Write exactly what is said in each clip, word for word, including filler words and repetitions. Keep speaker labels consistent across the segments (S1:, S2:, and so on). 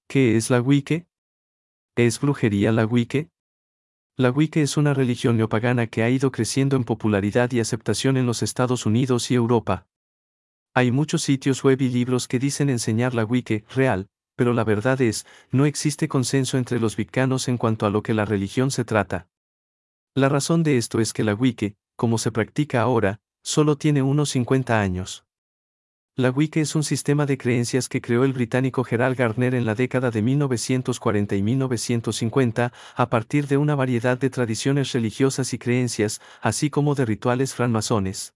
S1: ¿Qué es la Wicca? ¿Es brujería la Wicca? La Wicca es una religión neopagana que ha ido creciendo en popularidad y aceptación en los Estados Unidos y Europa. Hay muchos sitios web y libros que dicen enseñar la Wicca real, pero la verdad es, no existe consenso entre los wiccanos en cuanto a lo que la religión se trata. La razón de esto es que la Wicca, como se practica ahora, solo tiene unos cincuenta años. La Wicca es un sistema de creencias que creó el británico Gerald Gardner en la década de mil novecientos cuarenta y mil novecientos cincuenta, a partir de una variedad de tradiciones religiosas y creencias, así como de rituales francmasones.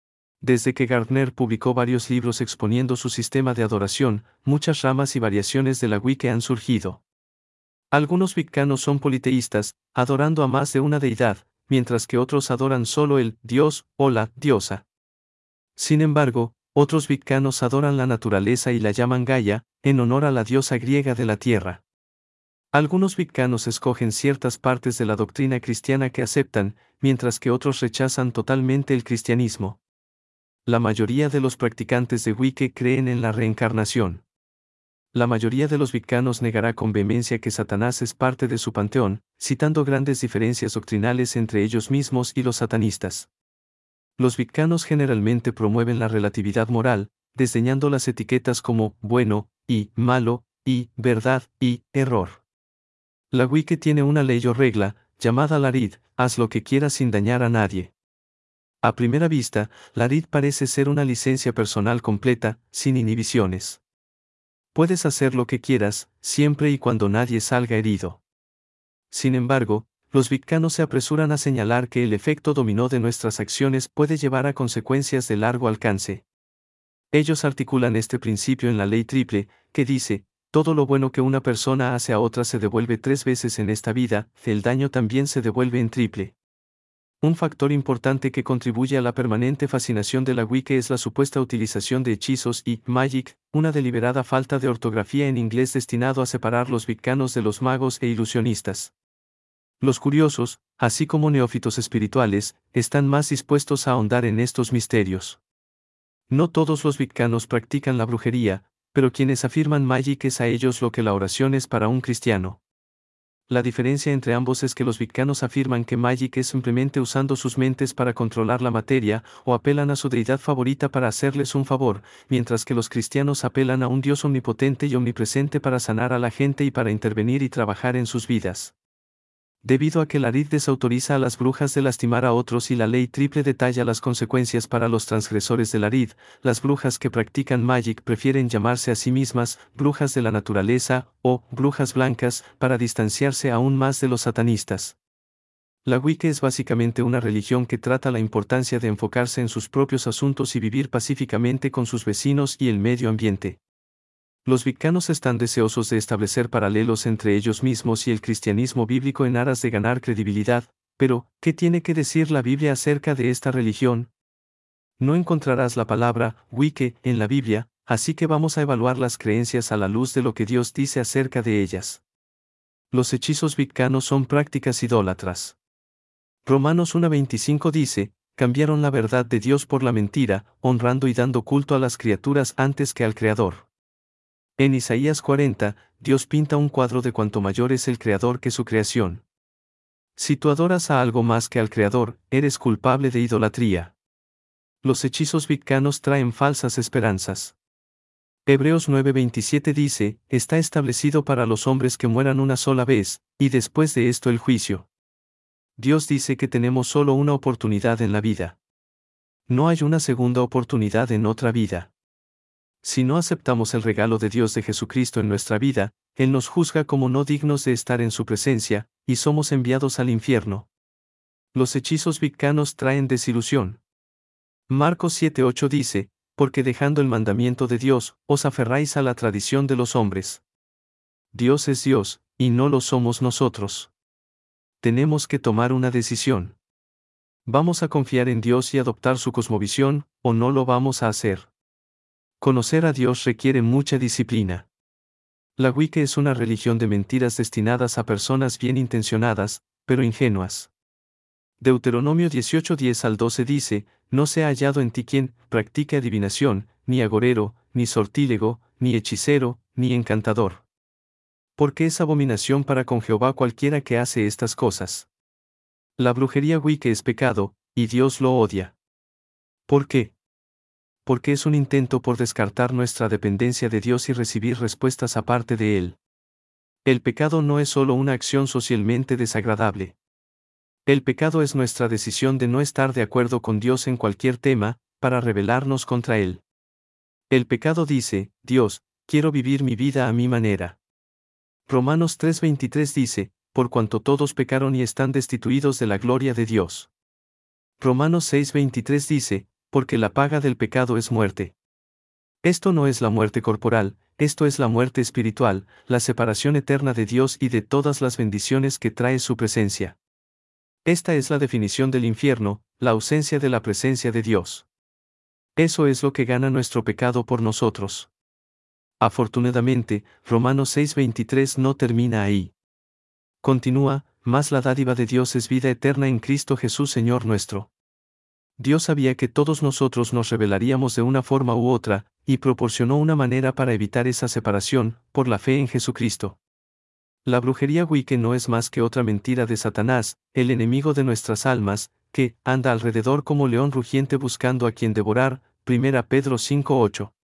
S1: Desde que Gardner publicó varios libros exponiendo su sistema de adoración, muchas ramas y variaciones de la Wicca han surgido. Algunos wiccanos son politeístas, adorando a más de una deidad, mientras que otros adoran solo el dios o la diosa. Sin embargo, otros wiccanos adoran la naturaleza y la llaman Gaia, en honor a la diosa griega de la tierra. Algunos wiccanos escogen ciertas partes de la doctrina cristiana que aceptan, mientras que otros rechazan totalmente el cristianismo. La mayoría de los practicantes de Wicca creen en la reencarnación. La mayoría de los wiccanos negará con vehemencia que Satanás es parte de su panteón, citando grandes diferencias doctrinales entre ellos mismos y los satanistas. Los wiccanos generalmente promueven la relatividad moral, desdeñando las etiquetas como bueno y malo, y verdad y error. La Wicca tiene una ley o regla, llamada Larid, haz lo que quieras sin dañar a nadie. A primera vista, Larid parece ser una licencia personal completa, sin inhibiciones. Puedes hacer lo que quieras, siempre y cuando nadie salga herido. Sin embargo, los wiccanos se apresuran a señalar que el efecto dominó de nuestras acciones puede llevar a consecuencias de largo alcance. Ellos articulan este principio en la ley triple, que dice, todo lo bueno que una persona hace a otra se devuelve tres veces en esta vida, el daño también se devuelve en triple. Un factor importante que contribuye a la permanente fascinación de la Wicca es la supuesta utilización de hechizos y magic, una deliberada falta de ortografía en inglés destinado a separar los wiccanos de los magos e ilusionistas. Los curiosos, así como neófitos espirituales, están más dispuestos a ahondar en estos misterios. No todos los wiccanos practican la brujería, pero quienes afirman magic es a ellos lo que la oración es para un cristiano. La diferencia entre ambos es que los wiccanos afirman que magic es simplemente usando sus mentes para controlar la materia, o apelan a su deidad favorita para hacerles un favor, mientras que los cristianos apelan a un Dios omnipotente y omnipresente para sanar a la gente y para intervenir y trabajar en sus vidas. Debido a que la Larid desautoriza a las brujas de lastimar a otros y la ley triple detalla las consecuencias para los transgresores de la Larid, las brujas que practican magic prefieren llamarse a sí mismas brujas de la naturaleza o brujas blancas para distanciarse aún más de los satanistas. La Wicca es básicamente una religión que trata la importancia de enfocarse en sus propios asuntos y vivir pacíficamente con sus vecinos y el medio ambiente. Los wiccanos están deseosos de establecer paralelos entre ellos mismos y el cristianismo bíblico en aras de ganar credibilidad, pero, ¿qué tiene que decir la Biblia acerca de esta religión? No encontrarás la palabra Wicca en la Biblia, así que vamos a evaluar las creencias a la luz de lo que Dios dice acerca de ellas. Los hechizos wiccanos son prácticas idólatras. Romanos uno veinticinco dice, cambiaron la verdad de Dios por la mentira, honrando y dando culto a las criaturas antes que al Creador. En Isaías cuarenta, Dios pinta un cuadro de cuanto mayor es el Creador que su creación. Si tú adoras a algo más que al Creador, eres culpable de idolatría. Los hechizos wiccanos traen falsas esperanzas. Hebreos nueve veintisiete dice, está establecido para los hombres que mueran una sola vez, y después de esto el juicio. Dios dice que tenemos solo una oportunidad en la vida. No hay una segunda oportunidad en otra vida. Si no aceptamos el regalo de Dios de Jesucristo en nuestra vida, Él nos juzga como no dignos de estar en su presencia, y somos enviados al infierno. Los hechizos wiccanos traen desilusión. Marcos siete ocho dice, porque dejando el mandamiento de Dios, os aferráis a la tradición de los hombres. Dios es Dios, y no lo somos nosotros. Tenemos que tomar una decisión. ¿Vamos a confiar en Dios y adoptar su cosmovisión, o no lo vamos a hacer? Conocer a Dios requiere mucha disciplina. La Wicca es una religión de mentiras destinadas a personas bien intencionadas, pero ingenuas. Deuteronomio dieciocho diez al doce dice, no se ha hallado en ti quien practique adivinación, ni agorero, ni sortílego, ni hechicero, ni encantador. Porque es abominación para con Jehová cualquiera que hace estas cosas. La brujería Wicca es pecado, y Dios lo odia. ¿Por qué? Porque es un intento por descartar nuestra dependencia de Dios y recibir respuestas aparte de Él. El pecado no es solo una acción socialmente desagradable. El pecado es nuestra decisión de no estar de acuerdo con Dios en cualquier tema, para rebelarnos contra Él. El pecado dice, Dios, quiero vivir mi vida a mi manera. Romanos tres veintitrés dice, por cuanto todos pecaron y están destituidos de la gloria de Dios. Romanos seis veintitrés dice, porque la paga del pecado es muerte. Esto no es la muerte corporal, esto es la muerte espiritual, la separación eterna de Dios y de todas las bendiciones que trae su presencia. Esta es la definición del infierno, la ausencia de la presencia de Dios. Eso es lo que gana nuestro pecado por nosotros. Afortunadamente, Romanos seis veintitrés no termina ahí. Continúa, mas la dádiva de Dios es vida eterna en Cristo Jesús Señor nuestro. Dios sabía que todos nosotros nos rebelaríamos de una forma u otra, y proporcionó una manera para evitar esa separación, por la fe en Jesucristo. La brujería Wicca no es más que otra mentira de Satanás, el enemigo de nuestras almas, que anda alrededor como león rugiente buscando a quien devorar, primera Pedro cinco ocho.